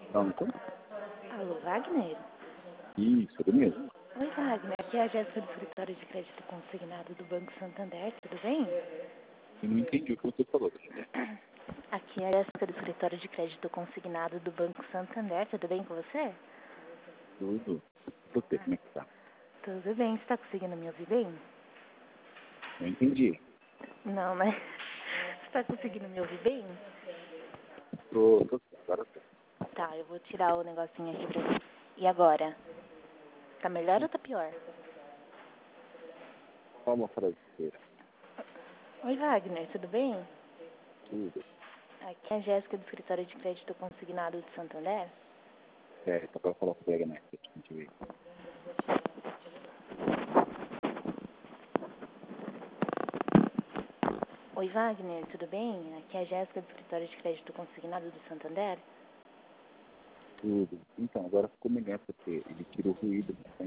Pronto. Alô, Wagner? Isso, é mesmo. Oi, Wagner. Aqui é a Jéssica do Escritório de Crédito Consignado do Banco Santander, tudo bem? Eu não entendi o que você falou, Daniel. Aqui é a Jéssica do Escritório de Crédito Consignado do Banco Santander, tudo bem com você? Tudo. Você, como é que tá? Tudo bem, você está conseguindo me ouvir bem? Eu entendi. Não, né? Você está conseguindo me ouvir bem? Tô, agora tô. Tá, eu vou tirar o negocinho aqui pra mim. E agora? Tá melhor ou tá pior? Só uma fraseira. Oi, Wagner, tudo bem? Tudo. Aqui é a Jéssica do Escritório de Crédito Consignado de Santander. É, só pra falar com o colega, né? Que a gente vê. Oi, Wagner, tudo bem? Aqui é a Jéssica do Escritório de Crédito Consignado do Santander. Tudo. Então, agora ficou melhor porque ele tirou o ruído.